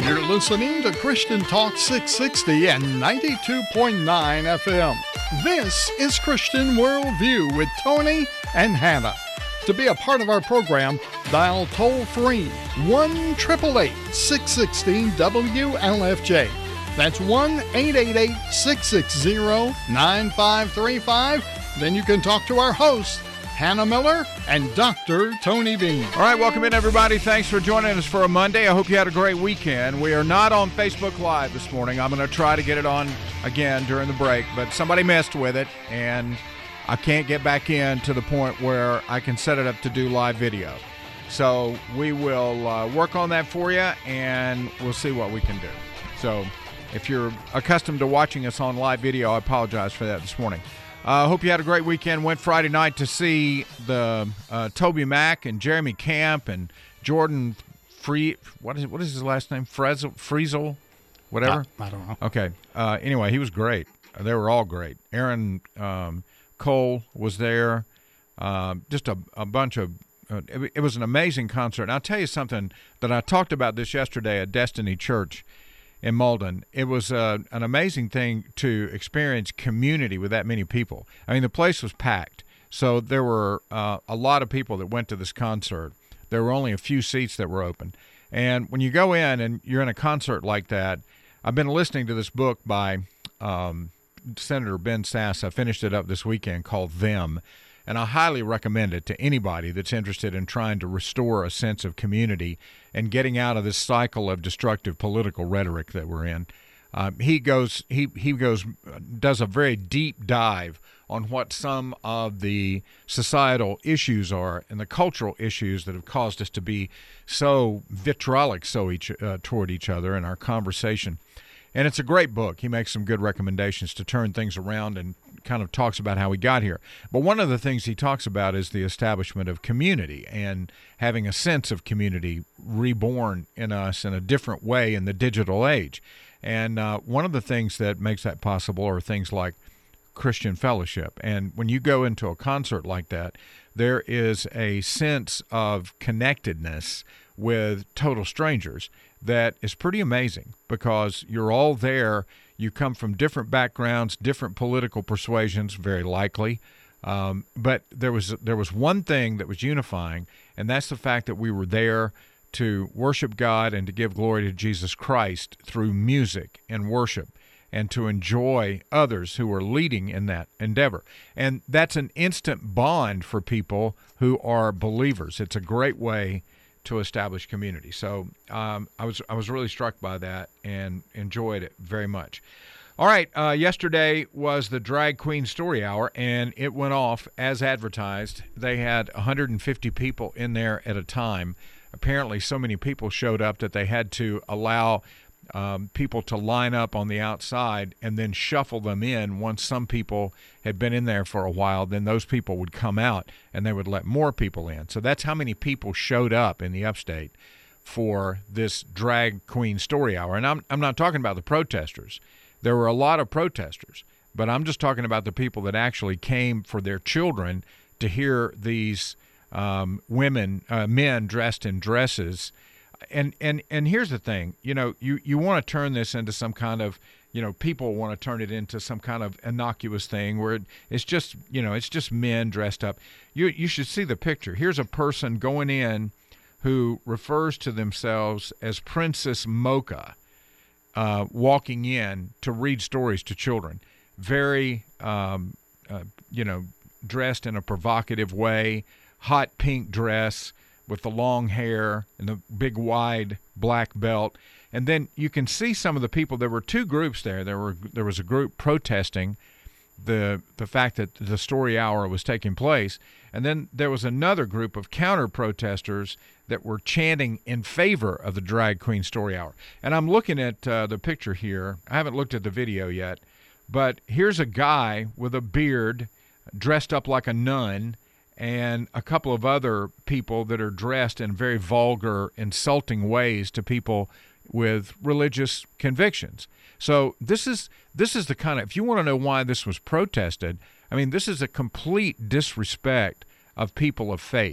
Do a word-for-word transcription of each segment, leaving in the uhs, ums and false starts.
You're listening to Christian Talk six sixty and ninety-two point nine F M. This is Christian Worldview with Tony and Hannah. To be a part of our program, dial toll-free one eight eight eight, six one six, W L F J. That's one eight eight eight, six six zero, nine five three five. Then you can talk to our hosts, Hannah Miller and Doctor Tony Bean. All right, welcome in, everybody. Thanks for joining us for a Monday. I hope you had a great weekend. We are not on Facebook Live this morning. I'm going to try to get it on again during the break, but somebody messed with it, and I can't get back in to the point where I can set it up to do live video. So we will uh, work on that for you, and we'll see what we can do. So if you're accustomed to watching us on live video, I apologize for that this morning. I uh, hope you had a great weekend. Went Friday night to see the uh, Toby Mac and Jeremy Camp and Jordan Free. What is what is his last name? Friesel, Friesel, whatever. I, I don't know. Okay. Uh, anyway, he was great. They were all great. Aaron um, Cole was there. Uh, just a, a bunch of. Uh, it, it was an amazing concert. And I'll tell you something that I talked about this yesterday at Destiny Church in Malden. It was uh, an amazing thing to experience community with that many people. I mean, the place was packed, so there were uh, a lot of people that went to this concert. There were only a few seats that were open. And when you go in and you're in a concert like that, I've been listening to this book by um, Senator Ben Sasse. I finished it up this weekend, called Them. And I highly recommend it to anybody that's interested in trying to restore a sense of community and getting out of this cycle of destructive political rhetoric that we're in. Um, he goes, he he goes, does a very deep dive on what some of the societal issues are and the cultural issues that have caused us to be so vitriolic, so each uh, toward each other in our conversation. And it's a great book. He makes some good recommendations to turn things around and kind of talks about how we got here. But one of the things he talks about is the establishment of community and having a sense of community reborn in us in a different way in the digital age. And uh, one of the things that makes that possible are things like Christian fellowship. And when you go into a concert like that, there is a sense of connectedness with total strangers that is pretty amazing, because you're all there. You come from different backgrounds, different political persuasions, very likely. Um, but there was there was one thing that was unifying, and that's the fact that we were there to worship God and to give glory to Jesus Christ through music and worship, and to enjoy others who are leading in that endeavor. And that's an instant bond for people who are believers. It's a great way to establish community. So um, I was I was really struck by that and enjoyed it very much. All right, uh, yesterday was the Drag Queen Story Hour, and it went off as advertised. They had one hundred fifty people in there at a time. Apparently, so many people showed up that they had to allow Um, people to line up on the outside and then shuffle them in. Once some people had been in there for a while, then those people would come out and they would let more people in. So that's how many people showed up in the upstate for this Drag Queen Story Hour. And I'm I'm not talking about the protesters. There were a lot of protesters, but I'm just talking about the people that actually came for their children to hear these um, women, uh, men dressed in dresses. And, and and here's the thing, you know, you, you want to turn this into some kind of, you know, people want to turn it into some kind of innocuous thing where it, it's just, you know, it's just men dressed up. You you should see the picture. Here's a person going in who refers to themselves as Princess Mocha, uh, walking in to read stories to children. Very, um, uh, you know, dressed in a provocative way, hot pink dress, with the long hair and the big wide black belt. And then you can see some of the people. There were two groups there. There were there was a group protesting the the fact that the story hour was taking place. And then there was another group of counter-protesters that were chanting in favor of the Drag Queen Story Hour. And I'm looking at uh, the picture here. I haven't looked at the video yet. But here's a guy with a beard dressed up like a nun, and a couple of other people that are dressed in very vulgar, insulting ways to people with religious convictions. So this is this is the kind of, if you want to know why this was protested, I mean, this is a complete disrespect of people of faith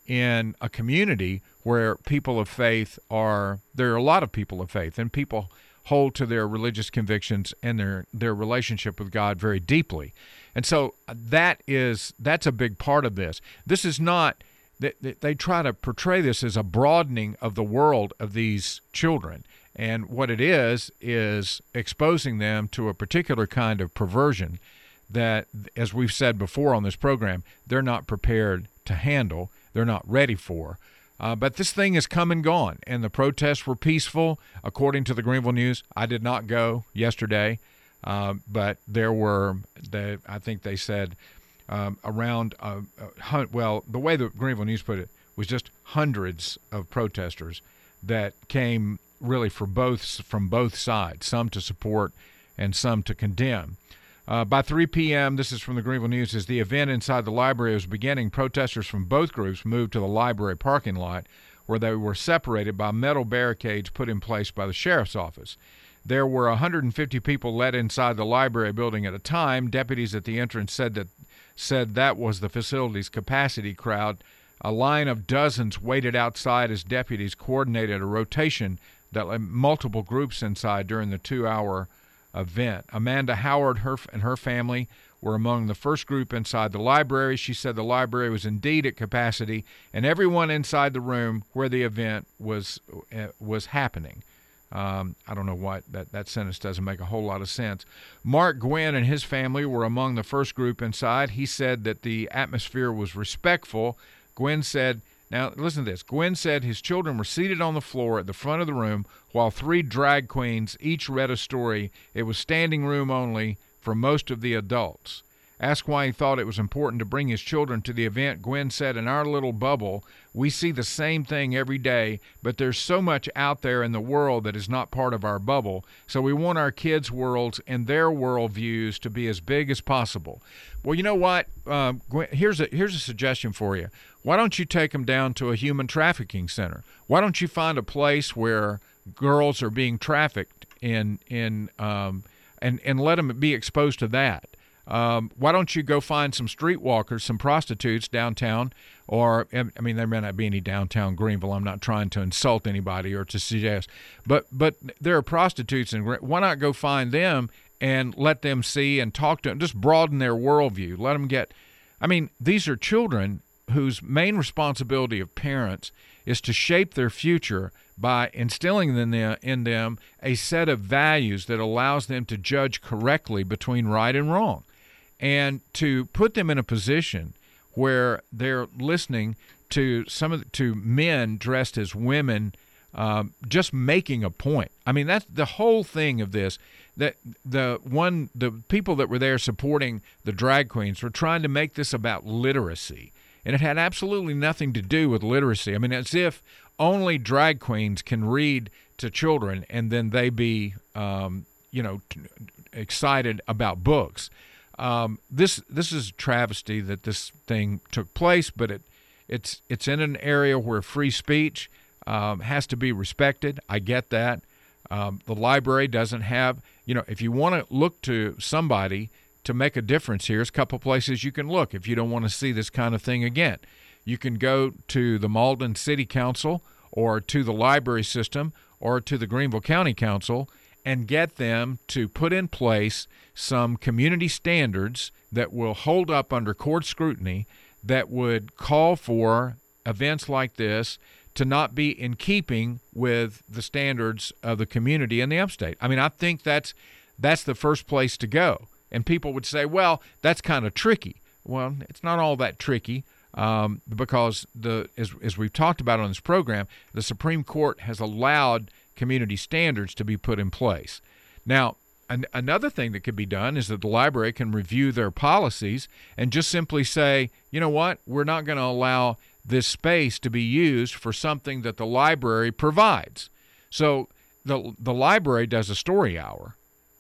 in a community where people of faith are, there are a lot of people of faith, and people hold to their religious convictions and their, their relationship with God very deeply. And so that is, that's a big part of this. This is not, they, they try to portray this as a broadening of the world of these children. And what it is, is exposing them to a particular kind of perversion that, as we've said before on this program, they're not prepared to handle, they're not ready for. Uh, but this thing has come and gone, and the protests were peaceful, according to the Greenville News. I did not go yesterday, uh, but there were, the, I think they said, um, around, uh, uh, well, the way the Greenville News put it was just hundreds of protesters that came really for both from both sides, some to support and some to condemn. Uh, by three p.m., this is from the Greenville News, as the event inside the library was beginning, protesters from both groups moved to the library parking lot, where they were separated by metal barricades put in place by the sheriff's office. There were one hundred fifty people let inside the library building at a time. Deputies at the entrance said that said that was the facility's capacity crowd. A line of dozens waited outside as deputies coordinated a rotation that let multiple groups inside during the two-hour event. Amanda Howard her and her family were among the first group inside the library. She said the library was indeed at capacity, and everyone inside the room where the event was uh, was happening. Um, I don't know why that, that sentence doesn't make a whole lot of sense. Mark Gwynn and his family were among the first group inside. He said that the atmosphere was respectful. Gwynn said, now listen to this, Gwynn said his children were seated on the floor at the front of the room while three drag queens each read a story. It was standing room only for most of the adults. Asked why he thought it was important to bring his children to the event, Gwynn said, in our little bubble, we see the same thing every day, but there's so much out there in the world that is not part of our bubble, so we want our kids' worlds and their worldviews to be as big as possible. Well, you know what? Uh, Gwynn, here's a, here's a suggestion for you. Why don't you take them down to a human trafficking center? Why don't you find a place where girls are being trafficked in, in um, and, and let them be exposed to that? Um, why don't you go find some streetwalkers, some prostitutes downtown, or, I mean, there may not be any downtown Greenville. I'm not trying to insult anybody or to suggest, but but there are prostitutes, and why not go find them and let them see and talk to them, just broaden their worldview, let them get, I mean, these are children whose main responsibility of parents is to shape their future by instilling in them, in them a set of values that allows them to judge correctly between right and wrong, and to put them in a position where they're listening to some of the, to men dressed as women, um, just making a point. I mean, that's the whole thing of this. That the one the people that were there supporting the drag queens were trying to make this about literacy. And it had absolutely nothing to do with literacy. I mean, as if only drag queens can read to children and then they be, um, you know, t- excited about books. Um, this this is a travesty that this thing took place, but it it's it's in an area where free speech um, has to be respected. I get that. Um, the library doesn't have, you know, if you want to look to somebody to make a difference here, there's a couple places you can look if you don't want to see this kind of thing again. You can go to the Malden City Council or to the library system or to the Greenville County Council and get them to put in place some community standards that will hold up under court scrutiny that would call for events like this to not be in keeping with the standards of the community in the upstate. I mean, I think that's that's the first place to go. And people would say, well, that's kind of tricky. Well, it's not all that tricky um, because, the as, as we've talked about on this program, the Supreme Court has allowed community standards to be put in place. Now, an, another thing that could be done is that the library can review their policies and just simply say, you know what, we're not going to allow this space to be used for something that the library provides. So the the library does a story hour.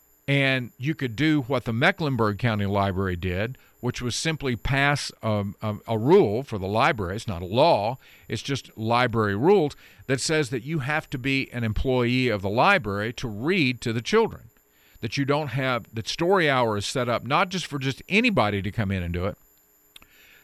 And you could do what the Mecklenburg County Library did, which was simply pass a, a, a rule for the library. It's not a law. It's just library rules that says that you have to be an employee of the library to read to the children, that you don't have, that story hour is set up not just for just anybody to come in and do it.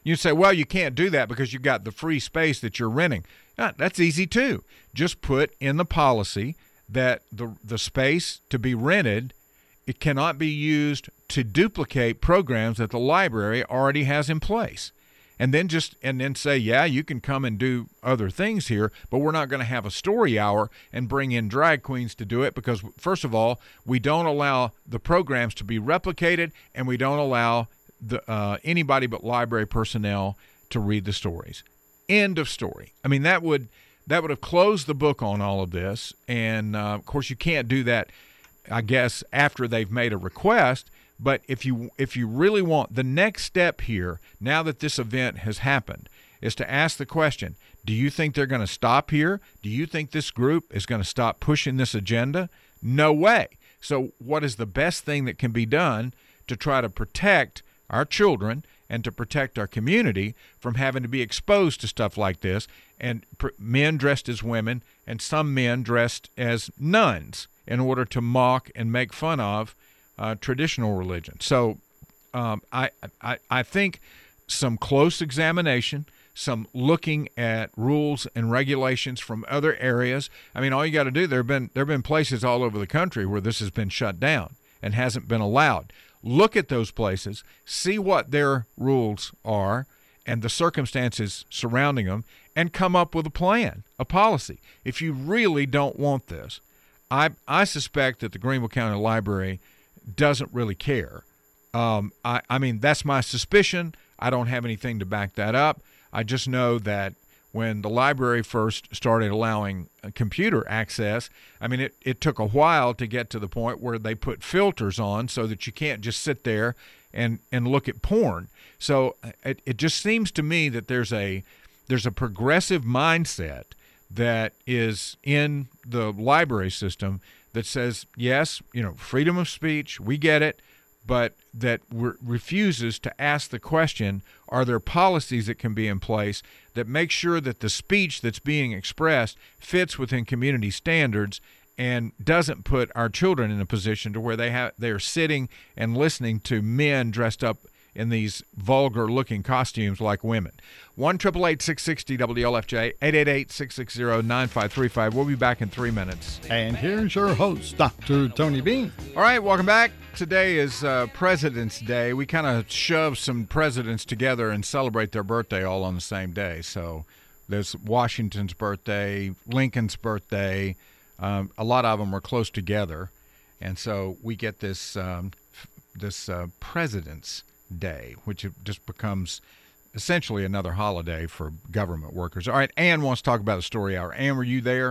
You say, well, you can't do that because you've got the free space that you're renting. Uh, that's easy too. Just put in the policy that the the space to be rented, it cannot be used to duplicate programs that the library already has in place. And then just and then say, yeah, you can come and do other things here, but we're not going to have a story hour and bring in drag queens to do it because, first of all, we don't allow the programs to be replicated, and we don't allow the uh, anybody but library personnel to read the stories. End of story. I mean, that would that would have closed the book on all of this, and uh, of course, you can't do that, I guess, after they've made a request. But if you if you really want, the next step here, now that this event has happened, is to ask the question, do you think they're going to stop here? Do you think this group is going to stop pushing this agenda? No way. So what is the best thing that can be done to try to protect our children and to protect our community from having to be exposed to stuff like this, and pr- men dressed as women and some men dressed as nuns in order to mock and make fun of Uh, traditional religion. So um, I, I I think some close examination, some looking at rules and regulations from other areas. I mean, all you got to do, there have been there have been places all over the country where this has been shut down and hasn't been allowed. Look at those places, see what their rules are and the circumstances surrounding them, and come up with a plan, a policy. If you really don't want this, I I suspect that the Greenville County Library doesn't really care. Um, I, I mean, that's my suspicion. I don't have anything to back that up. I just know that when the library first started allowing computer access, I mean, it, it took a while to get to the point where they put filters on so that you can't just sit there and, and look at porn. So it, it just seems to me that there's a there's a progressive mindset that is in the library system that says, yes, you know, freedom of speech, we get it, but that re- refuses to ask the question, are there policies that can be in place that make sure that the speech that's being expressed fits within community standards and doesn't put our children in a position to where they have they're sitting and listening to men dressed up in these vulgar-looking costumes like women. one eight eight eight, six six zero, W L F J, eight eight eight, six six zero, nine five three five. We'll be back in three minutes. And here's your host, Doctor Tony Bean. All right, welcome back. Today is uh, President's Day. We kind of shove some presidents together and celebrate their birthday all on the same day. So there's Washington's birthday, Lincoln's birthday. Um, a lot of them are close together. And so we get this, um, this uh, President's Day, which just becomes essentially another holiday for government workers. All right, Ann wants to talk about the story hour. Ann, were you there?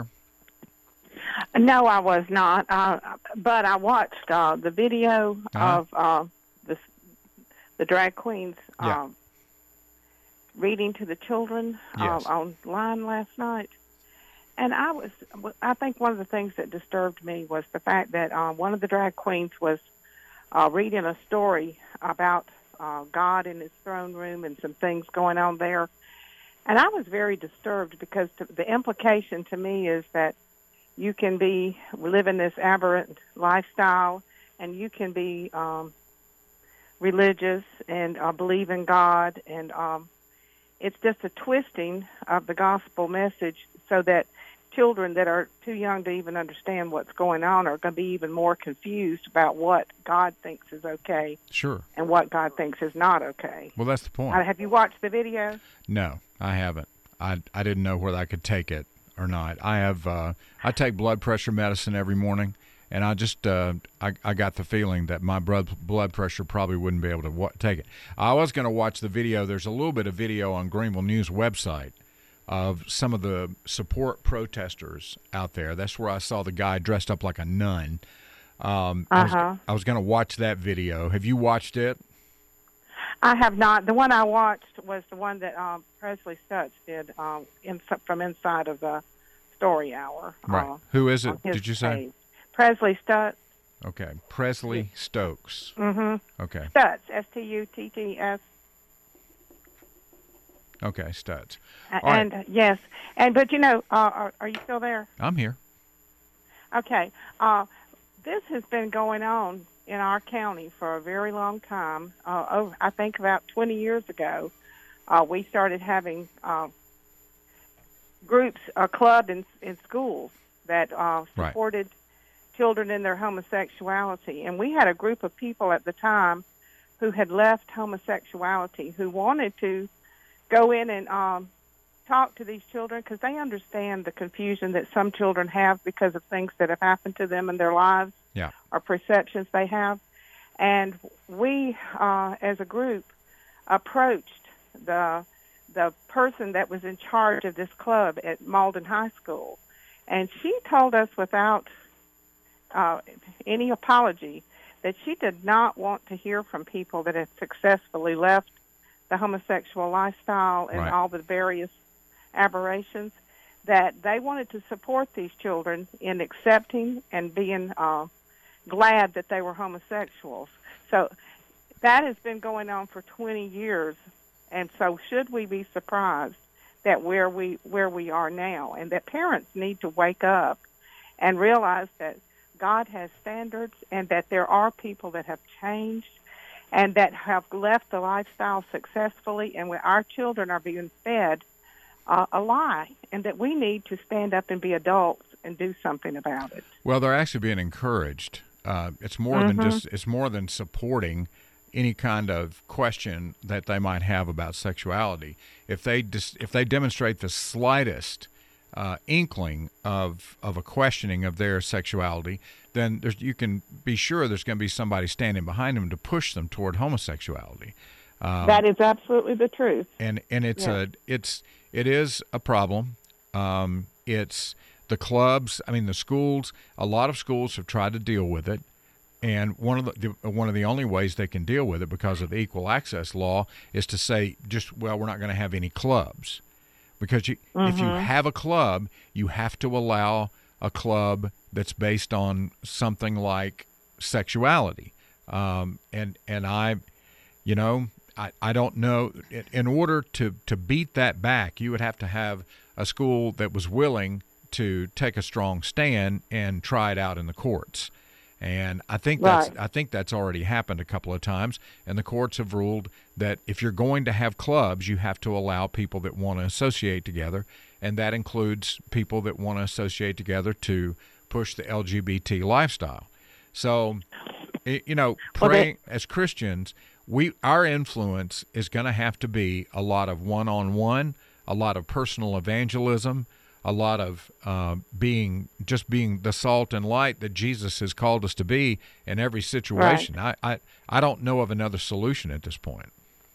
No, I was not, uh, but I watched uh, the video Uh-huh. of uh, the, the drag queens Yeah. um, reading to the children Yes. uh, online last night. And I was, I think one of the things that disturbed me was the fact that uh, one of the drag queens was uh, reading a story about Uh, God in his throne room and some things going on there. And I was very disturbed because to, the implication to me is that you can be living this aberrant lifestyle and you can be um, religious and uh, believe in God. And um, it's just a twisting of the gospel message so that children that are too young to even understand what's going on are going to be even more confused about what God thinks is okay. Sure. And what God thinks is not okay. Well, that's the point. Uh, have you watched the video? No, I haven't. I, I didn't know whether I could take it or not. I have uh, I take blood pressure medicine every morning, and I just uh, I, I got the feeling that my blood blood pressure probably wouldn't be able to wa- take it. I was going to watch the video. There's a little bit of video on Greenville News website of some of the support protesters out there. That's where I saw the guy dressed up like a nun. Um, Uh-huh. I was, I was going to watch that video. Have you watched it? I have not. The one I watched was the one that um, Presley Stutz did um, in, from inside of the Story Hour. Right. Uh, Who is it, on his did you say? page. Presley Stutz. Okay. Presley Stokes. Mm-hmm. Okay. Stutz, S T U T T S. Okay, Stutz. Uh, All right. and uh, yes, and but you know, uh, are, are you still there? I'm here. Okay. Uh, this has been going on in our county for a very long time. Uh, over, I think about twenty years ago, uh, we started having uh, groups, a club in in schools that uh, supported right. children in their homosexuality. And we had a group of people at the time who had left homosexuality, who wanted to go in and um, talk to these children because they understand the confusion that some children have because of things that have happened to them in their lives yeah. or perceptions they have. And we, uh, as a group, approached the the person that was in charge of this club at Malden High School, and she told us without uh, any apology that she did not want to hear from people that had successfully left the homosexual lifestyle and right. all the various aberrations, that they wanted to support these children in accepting and being uh, glad that they were homosexuals. So that has been going on for twenty years, and so should we be surprised that where we where we are now, and that parents need to wake up and realize that God has standards and that there are people that have changed and that have left the lifestyle successfully, and where our children are being fed uh, a lie, and that we need to stand up and be adults and do something about it. Well, they're actually being encouraged. Uh, it's more mm-hmm. than just, it's more than supporting any kind of question that they might have about sexuality. If they dis- if they demonstrate the slightest uh, inkling of of a questioning of their sexuality, then there's, you can be sure there's going to be somebody standing behind them to push them toward homosexuality. Um, that is absolutely the truth. And and it's yeah. a it's it is a problem. Um, it's the clubs. I mean, the schools. A lot of schools have tried to deal with it. And one of the, the one of the only ways they can deal with it, because of the equal access law, is to say, just, well, we're not going to have any clubs. Because you, mm-hmm. if you have a club, you have to allow a club that's based on something like sexuality. Um, and and I, you know, I, I don't know. In order to, to beat that back, you would have to have a school that was willing to take a strong stand and try it out in the courts. And I think that's right. I think that's already happened a couple of times, and the courts have ruled that if you're going to have clubs, you have to allow people that want to associate together, and that includes people that want to associate together to push the L G B T lifestyle. So, you know, praying as Christians, we our influence is going to have to be a lot of one-on-one, a lot of personal evangelism, a lot of uh, being just being the salt and light that Jesus has called us to be in every situation. Right. I, I I don't know of another solution at this point.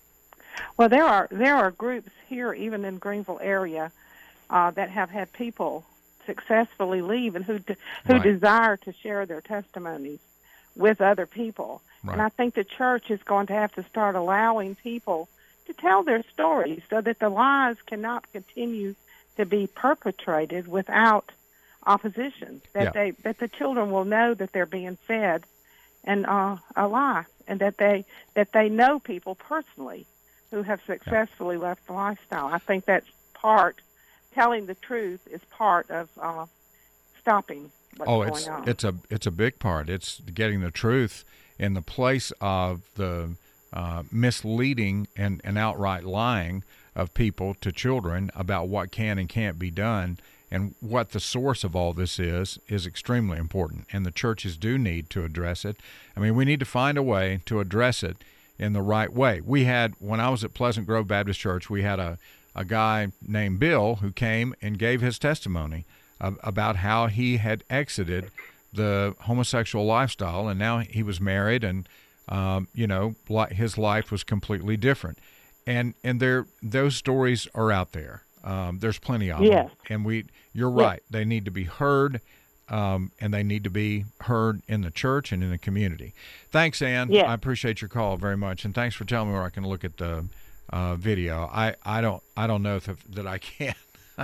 Well, there are there are groups here, even in Greenville area, uh, that have had people successfully leave and who de- who Right. desire to share their testimonies with other people. Right. And I think the church is going to have to start allowing people to tell their stories so that the lies cannot continue to be perpetrated without opposition. That Yeah. they that the children will know that they're being fed and uh, a lie, and that they that they know people personally who have successfully yeah. left the lifestyle. I think that's part. Telling the truth is part of uh, stopping what's oh, going it's on. it's a it's a big part. It's getting the truth in the place of the uh, misleading and, and outright lying of people to children about what can and can't be done, and what the source of all this is is extremely important, and the churches do need to address it. I mean, we need to find a way to address it in the right way. We had, when I was at Pleasant Grove Baptist Church, we had a, a guy named Bill who came and gave his testimony uh, about how he had exited the homosexual lifestyle, and now he was married, and um, you know, li- his life was completely different. And and there those stories are out there. Um, there's plenty of yes. them. And we, you're yes. right. They need to be heard, um, and they need to be heard in the church and in the community. Thanks, Ann. Yes. I appreciate your call very much, and thanks for telling me where I can look at the uh, video. I, I don't I don't know if, if that I can.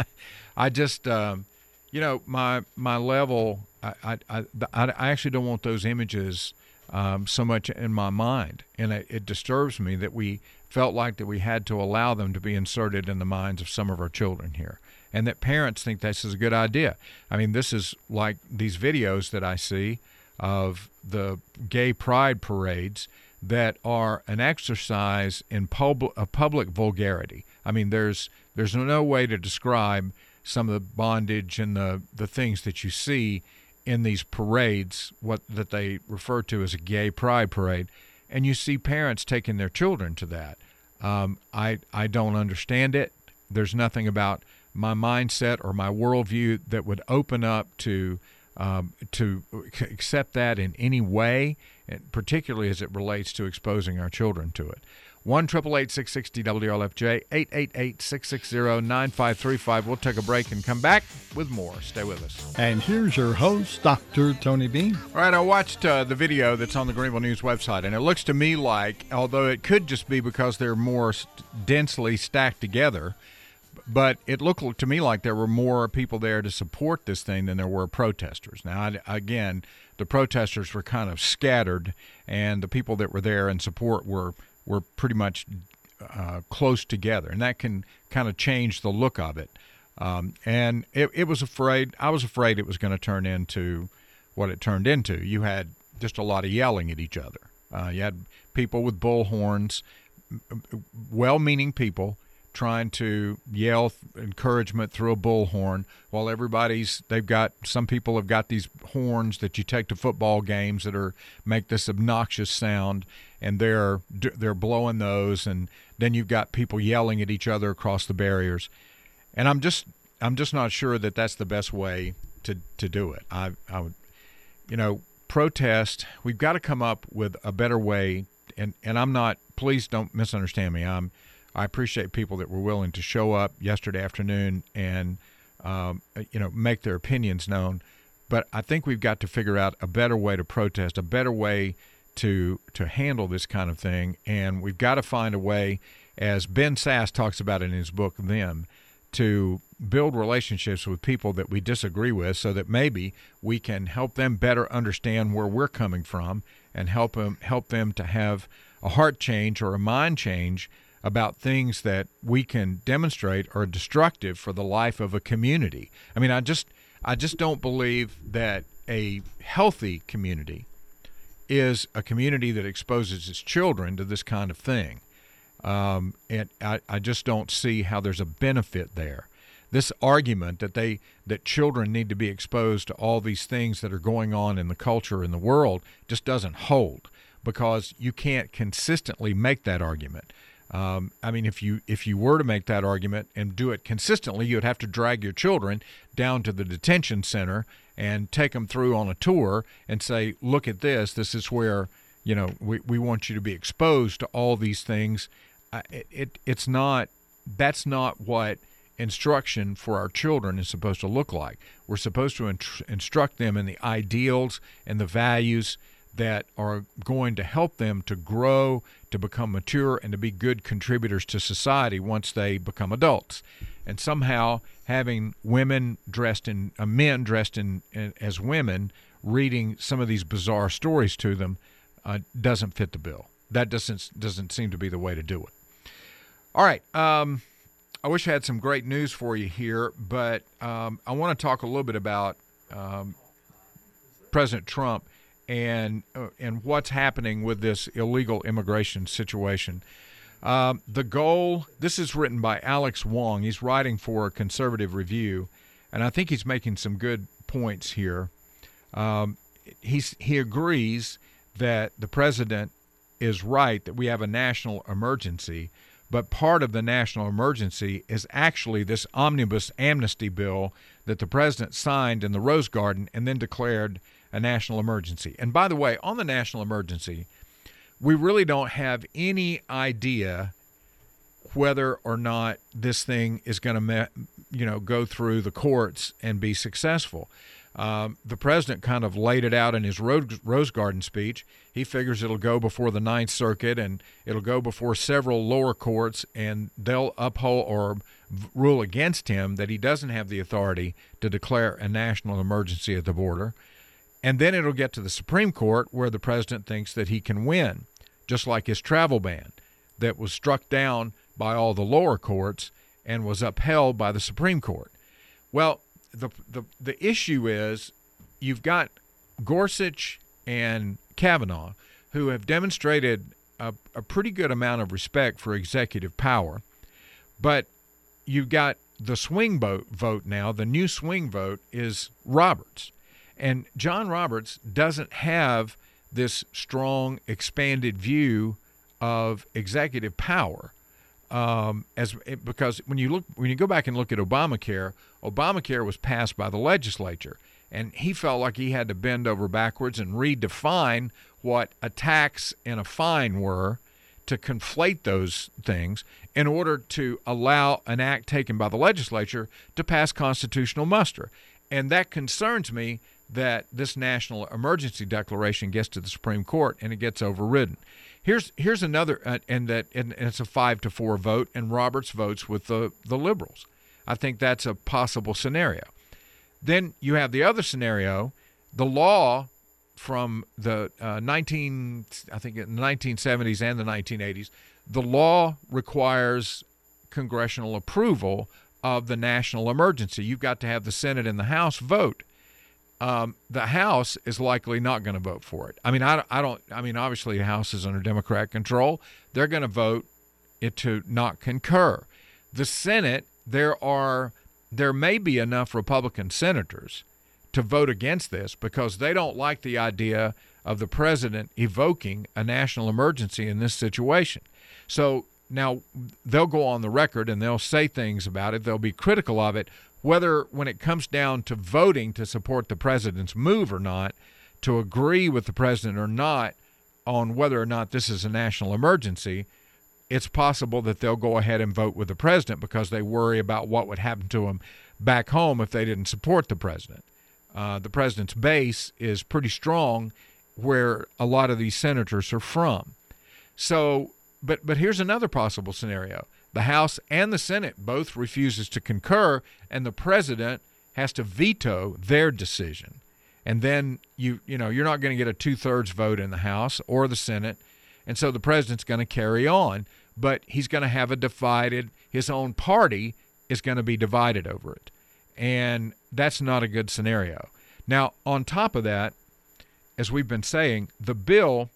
I just um, you know, my my level. I I, I I actually don't want those images um, so much in my mind, and it, it disturbs me that we felt like that we had to allow them to be inserted in the minds of some of our children here, and that parents think this is a good idea. I mean, this is like these videos that I see of the gay pride parades that are an exercise in pub- a public vulgarity. I mean, there's there's no way to describe some of the bondage and the, the things that you see in these parades, what that they refer to as a gay pride parade, and you see parents taking their children to that. Um, I I don't understand it. There's nothing about my mindset or my worldview that would open up to um, to accept that in any way, and particularly as it relates to exposing our children to it. one eight eight eight, six six zero, W L F J, eight eight eight, six six zero, nine five three five. We'll take a break and come back with more. Stay with us. And here's your host, Doctor Tony Beam. All right, I watched uh, the video that's on the Greenville News website, and it looks to me like, although it could just be because they're more st- densely stacked together, but it looked to me like there were more people there to support this thing than there were protesters. Now, I, again, the protesters were kind of scattered, and the people that were there in support were were pretty much uh, close together, and that can kind of change the look of it. Um, and it, it was afraid, I was afraid it was going to turn into what it turned into. You had just a lot of yelling at each other. Uh, you had people with bullhorns, well-meaning people, trying to yell encouragement through a bullhorn while everybody's, they've got, some people have got these horns that you take to football games that are, make this obnoxious sound, and they're, they're blowing those, and then you've got people yelling at each other across the barriers. And I'm just, I'm just not sure that that's the best way to, to do it. I, I would, you know, protest, we've got to come up with a better way, and, and I'm not, please don't misunderstand me. I'm, I appreciate people that were willing to show up yesterday afternoon and, um, you know, make their opinions known. But I think we've got to figure out a better way to protest, a better way to to handle this kind of thing. And we've got to find a way, as Ben Sass talks about in his book, Them, to build relationships with people that we disagree with so that maybe we can help them better understand where we're coming from and help them, help them to have a heart change or a mind change about things that we can demonstrate are destructive for the life of a community. I mean, I just I just don't believe that a healthy community is a community that exposes its children to this kind of thing. Um, and I, I just don't see how there's a benefit there. This argument that they that children need to be exposed to all these things that are going on in the culture in the world just doesn't hold, because you can't consistently make that argument. Um, I mean, if you if you were to make that argument and do it consistently, you'd have to drag your children down to the detention center and take them through on a tour and say, look at this. This is where, you know, we, we want you to be exposed to all these things. Uh, it, it it's not that's not what instruction for our children is supposed to look like. We're supposed to int- instruct them in the ideals and the values that are going to help them to grow, to become mature, and to be good contributors to society once they become adults. And somehow having women dressed in, uh, men dressed in, in as women, reading some of these bizarre stories to them uh, doesn't fit the bill. That doesn't doesn't seem to be the way to do it. All right. Um, I wish I had some great news for you here, but um, I want to talk a little bit about um, President Trump and uh, and what's happening with this illegal immigration situation. Um, the goal, this is written by Alex Wong. He's writing for Conservative Review, and I think he's making some good points here. Um, he's, he agrees that the president is right that we have a national emergency, but part of the national emergency is actually this omnibus amnesty bill that the president signed in the Rose Garden and then declared a national emergency. And by the way, on the national emergency, we really don't have any idea whether or not this thing is going to, you know, go through the courts and be successful. Um, the president kind of laid it out in his Rose Garden speech. He figures it'll go before the Ninth Circuit and it'll go before several lower courts, and they'll uphold or rule against him that he doesn't have the authority to declare a national emergency at the border. And then it'll get to the Supreme Court, where the president thinks that he can win, just like his travel ban that was struck down by all the lower courts and was upheld by the Supreme Court. Well, the the, the issue is you've got Gorsuch and Kavanaugh, who have demonstrated a, a pretty good amount of respect for executive power. But you've got the swing vote, vote now. The new swing vote is Roberts. And John Roberts doesn't have this strong, expanded view of executive power. Um, as because when you look when you go back and look at Obamacare, Obamacare was passed by the legislature, and he felt like he had to bend over backwards and redefine what a tax and a fine were to conflate those things in order to allow an act taken by the legislature to pass constitutional muster. And that concerns me that this national emergency declaration gets to the Supreme Court and it gets overridden. Here's here's another, uh, and that and, and it's a five to four vote, and Roberts votes with the, the liberals. I think that's a possible scenario. Then you have the other scenario, the law from the uh, nineteen, I think in the nineteen seventies and the nineteen eighties, the law requires congressional approval of the national emergency. You've got to have the Senate and the House vote. Um, the House is likely not going to vote for it. I mean, I, I don't. I mean, obviously, the House is under Democrat control. They're going to vote it to not concur. The Senate, there are, there may be enough Republican senators to vote against this because they don't like the idea of the president evoking a national emergency in this situation. So now they'll go on the record and they'll say things about it. They'll be critical of it. Whether when it comes down to voting to support the president's move or not, to agree with the president or not on whether or not this is a national emergency, it's possible that they'll go ahead and vote with the president because they worry about what would happen to them back home if they didn't support the president. Uh, the president's base is pretty strong where a lot of these senators are from. So, but but here's another possible scenario. The House and the Senate both refuses to concur, and the president has to veto their decision. And then you you know you're not going to get a two-thirds vote in the House or the Senate, and so the president's going to carry on, but he's going to have a divided. His own party is going to be divided over it, and that's not a good scenario. Now, on top of that, as we've been saying, the bill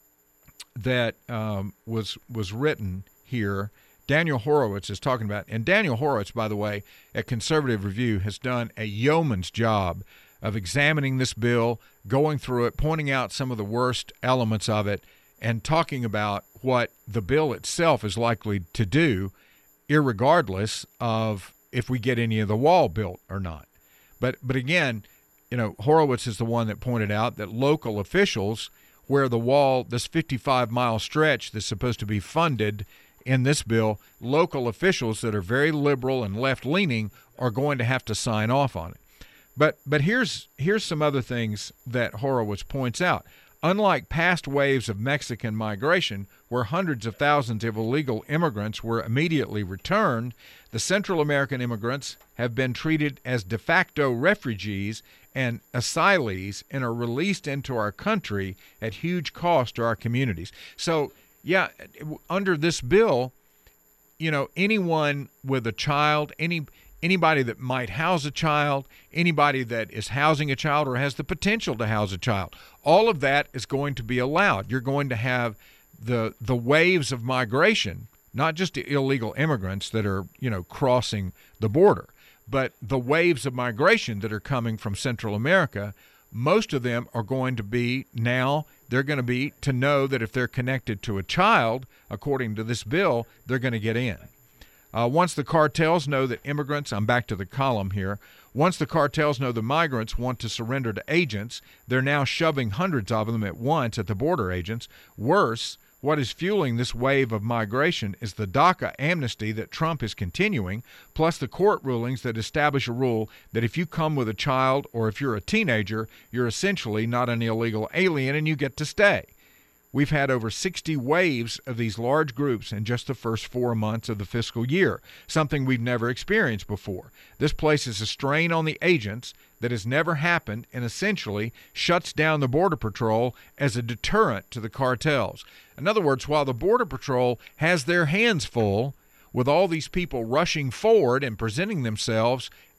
that um, was was written here, Daniel Horowitz is talking about, and Daniel Horowitz, by the way, at Conservative Review, has done a yeoman's job of examining this bill, going through it, pointing out some of the worst elements of it, and talking about what the bill itself is likely to do, irregardless of if we get any of the wall built or not. But but again, you know, Horowitz is the one that pointed out that local officials, where the wall, this fifty-five mile stretch that's supposed to be funded in this bill, local officials that are very liberal and left-leaning are going to have to sign off on it. But but here's here's some other things that Horowitz points out. Unlike past waves of Mexican migration, where hundreds of thousands of illegal immigrants were immediately returned, the Central American immigrants have been treated as de facto refugees and asylees and are released into our country at huge cost to our communities. So, yeah, under this bill, you know, anyone with a child, any anybody that might house a child, anybody that is housing a child or has the potential to house a child, all of that is going to be allowed. You're going to have the the waves of migration, not just the illegal immigrants that are, you know, crossing the border, but the waves of migration that are coming from Central America. Most of them are going to be now, they're going to be to know that if they're connected to a child, according to this bill, they're going to get in. Uh, once the cartels know that immigrants, I'm back to the column here, once the cartels know the migrants want to surrender to agents, they're now shoving hundreds of them at once at the border agents. Worse, what is fueling this wave of migration is the DACA amnesty that Trump is continuing, plus the court rulings that establish a rule that if you come with a child or if you're a teenager, you're essentially not an illegal alien and you get to stay. We've had over sixty waves of these large groups in just the first four months of the fiscal year, something we've never experienced before. This places a strain on the agents that has never happened and essentially shuts down the Border Patrol as a deterrent to the cartels. In other words, while the Border Patrol has their hands full with all these people rushing forward and presenting themselves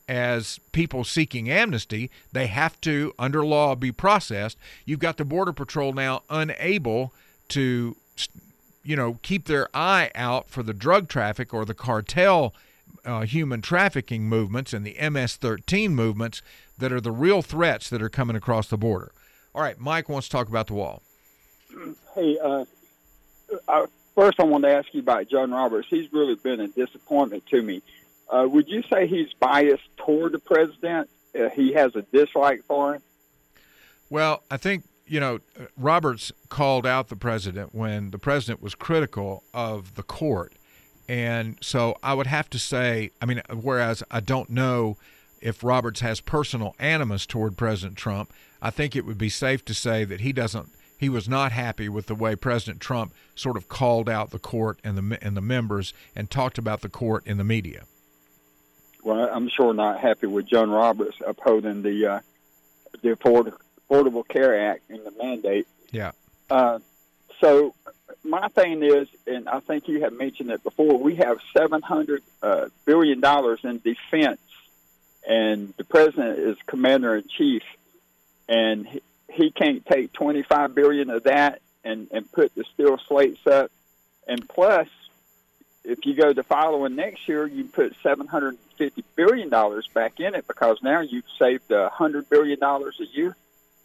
as people seeking amnesty. They have to, under law, be processed. You've got the Border Patrol now unable to, you know, keep their eye out for the drug traffic or the cartel uh, human trafficking movements and the M S thirteen movements that are the real threats that are coming across the border. All right, Mike wants to talk about the wall. Hey, uh, I, first I want to ask you about John Roberts. He's really been a disappointment to me. Uh, would you say he's biased toward the president? Uh, he has a dislike for him? Well, I think, you know, Roberts called out the president when the president was critical of the court. And so I would have to say, I mean, whereas I don't know if Roberts has personal animus toward President Trump, I think it would be safe to say that he doesn't, he was not happy with the way President Trump sort of called out the court and the and the members and talked about the court in the media. Well, I'm sure not happy with John Roberts upholding the uh, the Afford- Affordable Care Act and the mandate. Yeah. Uh, so my thing is, and I think you have mentioned it before, we have seven hundred uh, billion dollars in defense, and the president is commander in chief, and he, he can't take twenty-five billion dollars of that and, and put the steel slates up. And plus, if you go to following next year, you put seven hundred fifty billion dollars back in it because now you've saved one hundred billion dollars a year.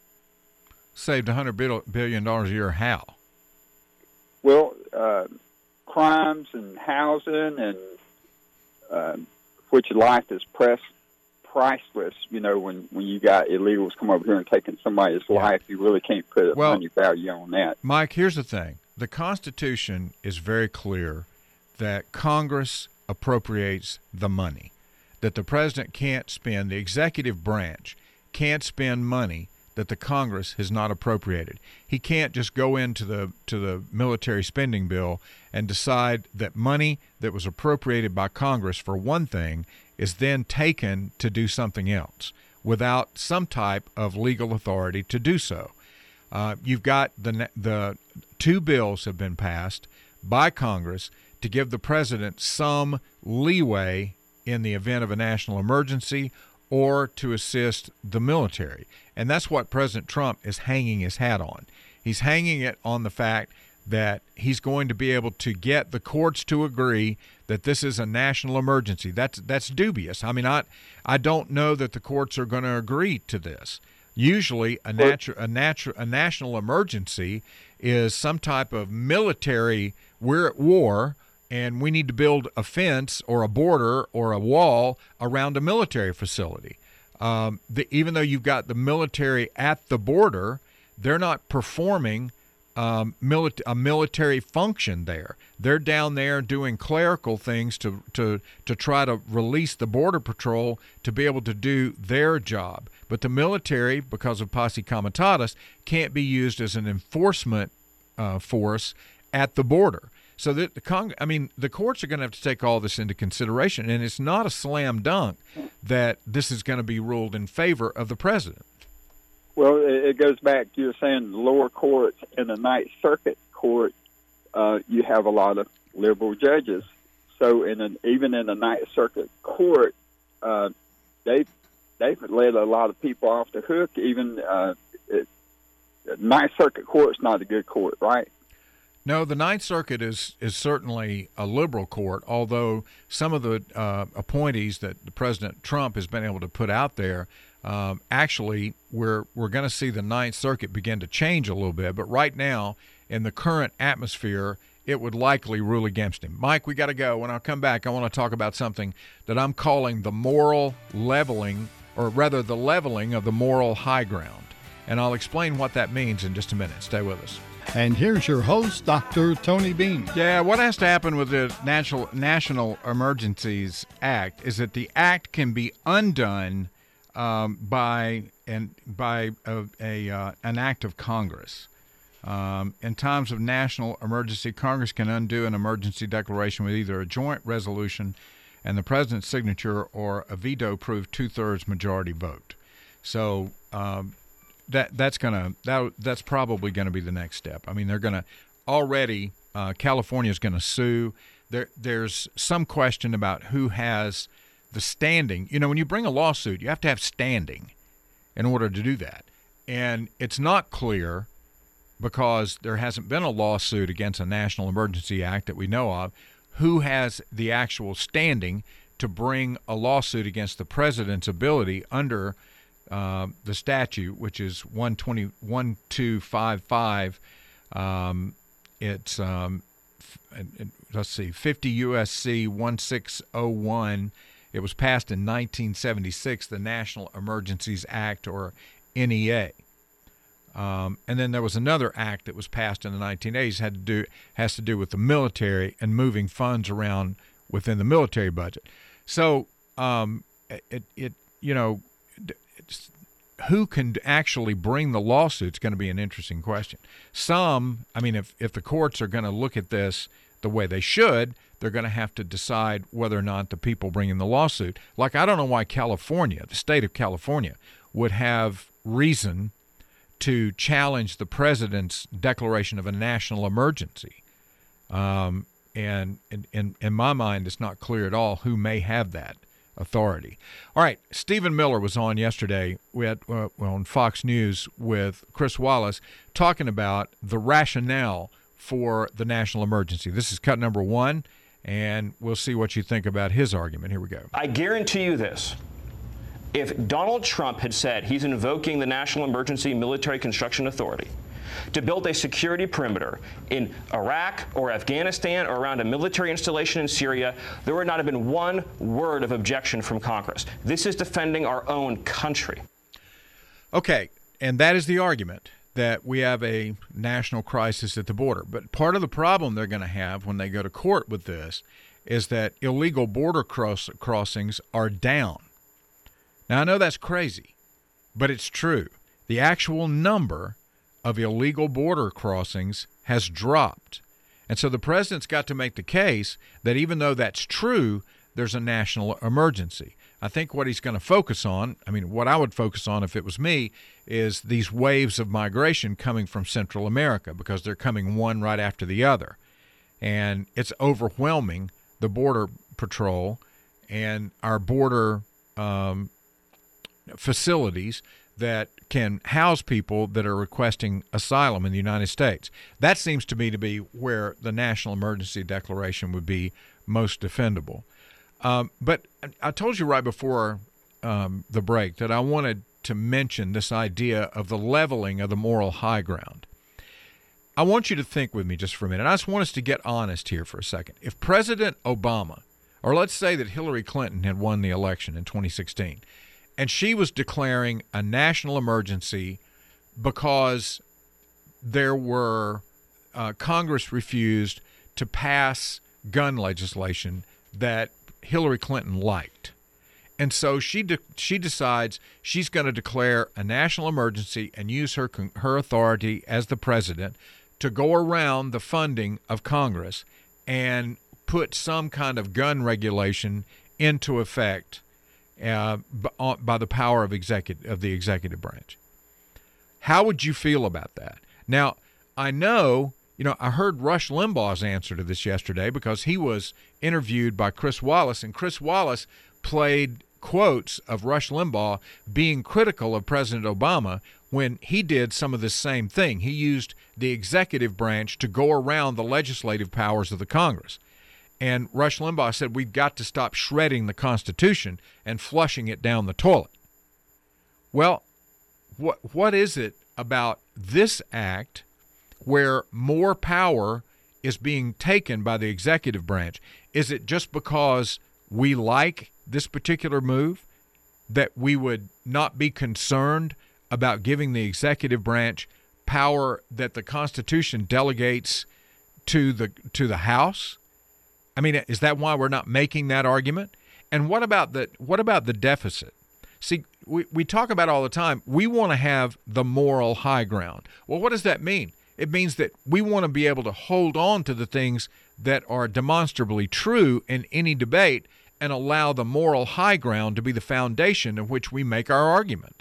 Saved one hundred billion dollars a year how? Well, uh, crimes and housing and uh, which life is press, priceless. You know, when, when you got illegals come over here and taking somebody's Yeah. life, you really can't put Well, money value on that. Mike, here's the thing. The Constitution is very clear that Congress appropriates the money, that the president can't spend, the executive branch can't spend money that the Congress has not appropriated. He can't just go into the to the military spending bill and decide that money that was appropriated by Congress for one thing is then taken to do something else without some type of legal authority to do so. Uh, you've got the the two bills have been passed by Congress to give the president some leeway in the event of a national emergency or to assist the military. And that's what President Trump is hanging his hat on. He's hanging it on the fact that he's going to be able to get the courts to agree that this is a national emergency. That's that's dubious. I mean, I I don't know that the courts are going to agree to this. Usually, a natu- a natu- a national emergency is some type of military. We're at war, and we need to build a fence or a border or a wall around a military facility. Um, the, even though you've got the military at the border, they're not performing um, mili- a military function there. They're down there doing clerical things to, to, to try to release the Border Patrol to be able to do their job. But the military, because of posse comitatus, can't be used as an enforcement uh, force at the border. So that the Cong- I mean, the courts are going to have to take all this into consideration, and it's not a slam dunk that this is going to be ruled in favor of the president. Well, it goes back to you were saying the lower courts and the Ninth Circuit Court, uh, you have a lot of liberal judges. So in an, even in the Ninth Circuit Court, uh, they, they've let a lot of people off the hook. Even uh, it, the Ninth Circuit Court's not a good court, right? No, the Ninth Circuit is is certainly a liberal court, although some of the uh, appointees that President Trump has been able to put out there, um, actually, we're we're going to see the Ninth Circuit begin to change a little bit. But right now, in the current atmosphere, it would likely rule against him. Mike, we got to go. When I come back, I want to talk about something that I'm calling the moral leveling, or rather the leveling of the moral high ground. And I'll explain what that means in just a minute. Stay with us. And here's your host, Doctor Tony Bean. Yeah, what has to happen with the National National Emergencies Act is that the act can be undone um, by and by a, a uh, an act of Congress. Um, in times of national emergency, Congress can undo an emergency declaration with either a joint resolution and the president's signature or a veto-proof two-thirds majority vote. So. Um, That that's gonna that that's probably gonna be the next step. I mean, they're gonna already uh, California is gonna sue. There there's some question about who has the standing. You know, when you bring a lawsuit, you have to have standing in order to do that. And it's not clear, because there hasn't been a lawsuit against a National Emergency Act that we know of, who has the actual standing to bring a lawsuit against the president's ability under uh, the statute, which is one twenty, one two five five. Um, it's, um, f- let's see, fifty U S C one six oh one. It was passed in nineteen seventy-six, the National Emergencies Act, or N E A. Um, and then there was another act that was passed in the nineteen eighties, had to do has to do with the military and moving funds around within the military budget. So um, it it you know it's, who can actually bring the lawsuit is going to be an interesting question. Some, I mean, if if the courts are going to look at this the way they should, they're going to have to decide whether or not the people bringing the lawsuit, like I don't know why California, the state of California, would have reason to challenge the president's declaration of a national emergency. Um, and in, in, in my mind, it's not clear at all who may have that authority. All right, Stephen Miller was on yesterday with, uh, on Fox News with Chris Wallace talking about the rationale for the national emergency. This is cut number one, and we'll see what you think about his argument. Here we go. I guarantee you this. If Donald Trump had said he's invoking the National Emergency Military Construction Authority to build a security perimeter in Iraq or Afghanistan or around a military installation in Syria, there would not have been one word of objection from Congress. This is defending our own country. Okay, and that is the argument, that we have a national crisis at the border. But part of the problem they're going to have when they go to court with this is that illegal border cross- crossings are down. Now, I know that's crazy, but it's true. The actual number of illegal border crossings has dropped. And so the president's got to make the case that even though that's true, there's a national emergency. I think what he's going to focus on, I mean, what I would focus on if it was me, is these waves of migration coming from Central America, because they're coming one right after the other. And it's overwhelming the Border Patrol and our border um, facilities that can house people that are requesting asylum in the United States. That seems to me to be where the national emergency declaration would be most defendable. Um, but I told you right before um, the break that I wanted to mention this idea of the leveling of the moral high ground. I want you to think with me just for a minute. I just want us to get honest here for a second. If President Obama, or let's say that Hillary Clinton had won the election in twenty sixteen, and she was declaring a national emergency because there were uh, Congress refused to pass gun legislation that Hillary Clinton liked. And so she de- she decides she's going to declare a national emergency and use her con- her authority as the president to go around the funding of Congress and put some kind of gun regulation into effect uh, by, by the power of executive of the executive branch. How would you feel about that? Now, I know, you know, I heard Rush Limbaugh's answer to this yesterday because he was interviewed by Chris Wallace, and Chris Wallace played quotes of Rush Limbaugh being critical of President Obama when he did some of the same thing. He used the executive branch to go around the legislative powers of the Congress. And Rush Limbaugh said, we've got to stop shredding the Constitution and flushing it down the toilet. Well, what what is it about this act where more power is being taken by the executive branch? Is it just because we like this particular move that we would not be concerned about giving the executive branch power that the Constitution delegates to the to the House? I mean, is that why we're not making that argument? And what about the what about the deficit? See, we, we talk about all the time, we want to have the moral high ground. Well, what does that mean? It means that we want to be able to hold on to the things that are demonstrably true in any debate and allow the moral high ground to be the foundation of which we make our argument.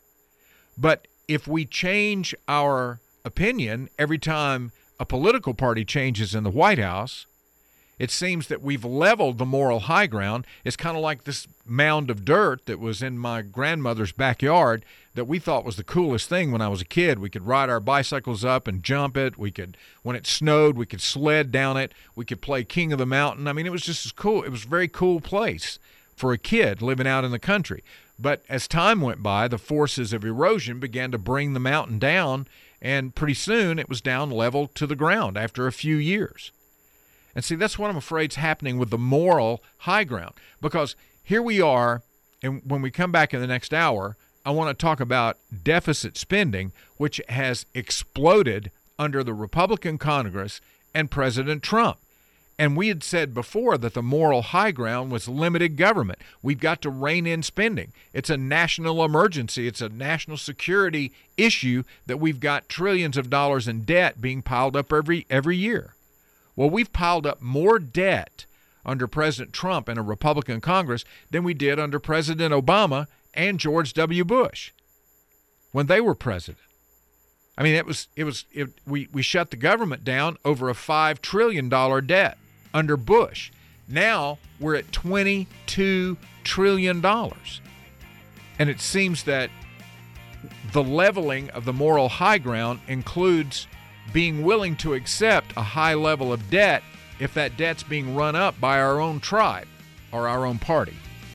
But if we change our opinion every time a political party changes in the White House, It seems that we've leveled the moral high ground. It's kind of like this mound of dirt that was in my grandmother's backyard that we thought was the coolest thing when I was a kid. We could ride our bicycles up and jump it. We could, when it snowed, we could sled down it. We could play King of the Mountain. I mean, it was just as cool. It was a very cool place for a kid living out in the country. But as time went by, the forces of erosion began to bring the mountain down, and pretty soon it was down level to the ground after a few years. And see, that's what I'm afraid is happening with the moral high ground, because here we are, and when we come back in the next hour, I want to talk about deficit spending, which has exploded under the Republican Congress and President Trump. And we had said before that the moral high ground was limited government. We've got to rein in spending. It's a national emergency. It's a national security issue that we've got trillions of dollars in debt being piled up every every year. Well, we've piled up more debt under President Trump and a Republican Congress than we did under President Obama and George W. Bush when they were president. I mean, it was it was it, we we shut the government down over a five trillion dollars debt under Bush. Now we're at twenty-two trillion dollars. And it seems that the leveling of the moral high ground includes being willing to accept a high level of debt if that debt's being run up by our own tribe or our own party.